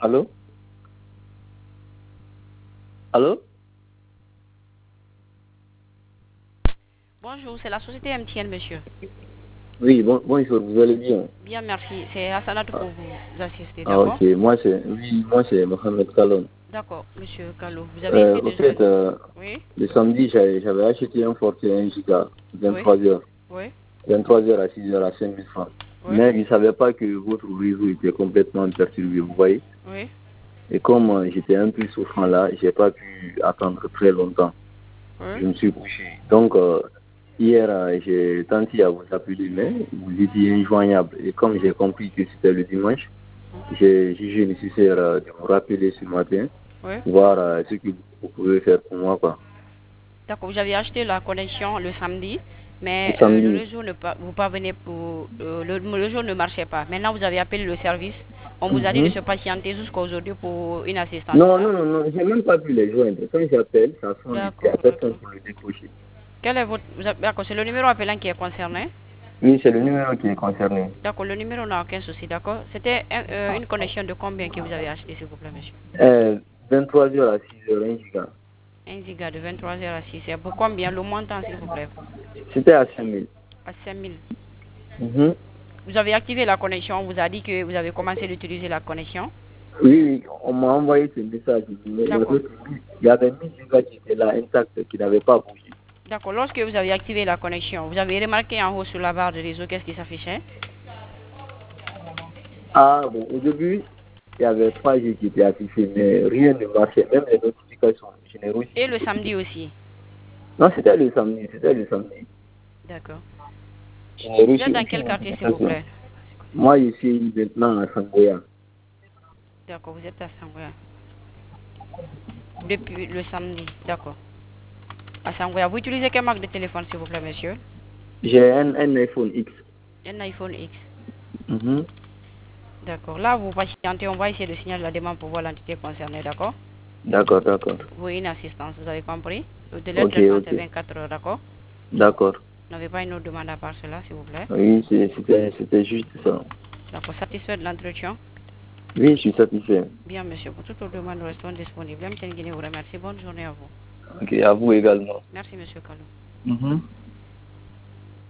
Allô? Allô? Bonjour, c'est la société MTN, monsieur. Oui, bonjour, vous allez bien? Bien, merci. C'est Hassanat Ah, pour vous assister, ah, d'accord? ok, moi c'est Mohamed Kalon. D'accord, monsieur Kallo. Vous avez essayé Au de... fait, Oui, le samedi, j'avais acheté un forfait 1 giga, oui, 23 heures. oui, 23 heures à 6 heures à 5 000 francs. oui, Mais je ne savais pas que votre réseau était complètement perturbé, vous voyez. oui, Et comme j'étais un peu souffrant là, je n'ai pas pu attendre très longtemps. oui. Je me suis couché. Donc, hier, j'ai tenté à vous appeler, mais vous étiez injoignable. Et comme j'ai compris que c'était le dimanche, j'ai jugé nécessaire de vous rappeler ce matin, Oui. voir ce que vous pouvez faire pour moi, quoi. D'accord, vous avez acheté la connexion le samedi, mais le Samedi. réseau ne pas, vous parvenez pour le réseau ne marchait pas. Maintenant, vous avez appelé le service. On vous a dit de Mhm. se patienter jusqu'à aujourd'hui pour une assistance, c'est Non, ça? non, non, non, j'ai même pas pu les joindre. Quand j'appelle, ça sonne et il n'y a D'accord, personne d'accord. pour le décocher. Quel est votre... D'accord, c'est le numéro appelant qui est concerné. Oui, c'est le numéro qui est concerné. D'accord, le numéro n'a aucun souci, d'accord. C'était une connexion de combien que vous avez acheté, s'il vous plaît, monsieur? 23 heures à 6 heures, 1 giga. 1 giga de 23 heures à 6 heures. Pour combien le montant, s'il vous plaît? C'était à 5 000. À 5000. Mhm. Vous avez activé la connexion, on vous a dit que vous avez commencé d'utiliser la connexion. Oui, oui, on m'a envoyé ce message. Mais les D'accord. autres, il y avait 1000 gigas qui étaient là intacts, qui n'avaient pas bougé. D'accord, lorsque vous avez activé la connexion, vous avez remarqué en haut sur la barre de réseau, qu'est-ce qui s'affichait? Ah, bon, au début, il y avait 3G qui étaient affichés, mais rien ne marchait, même les notifications. Je n'ai reçu Et le samedi aussi. Non, c'était le samedi, c'était le samedi. D'accord. Je n'ai Vous reçu êtes dans aucune quel quartier, s'il vous notification. plaît? Moi, je suis maintenant à Sangoya. D'accord, vous êtes à Sangoya. Depuis le samedi, d'accord. À Sangoya, vous utilisez quelle marque de téléphone, s'il vous plaît, monsieur? J'ai un iPhone X. Un iPhone X. Mhm. D'accord. Là, vous patientez, on va essayer de signaler la demande pour voir l'entité concernée, d'accord? D'accord, d'accord. Vous une assistance, vous avez compris? Le délai de Ok, traitement, ok. c'est 24 heures, d'accord? D'accord. Vous n'avez pas une autre demande à part cela, s'il vous plaît? Oui, c'était juste ça. D'accord. Satisfait de l'entretien? Oui, je suis satisfait. Bien, monsieur. Pour toute autre demande, nous restons disponibles. MTN Guinée vous remercie. Bonne journée à vous. Ok, à vous également. Merci, monsieur Kalou. Mhm.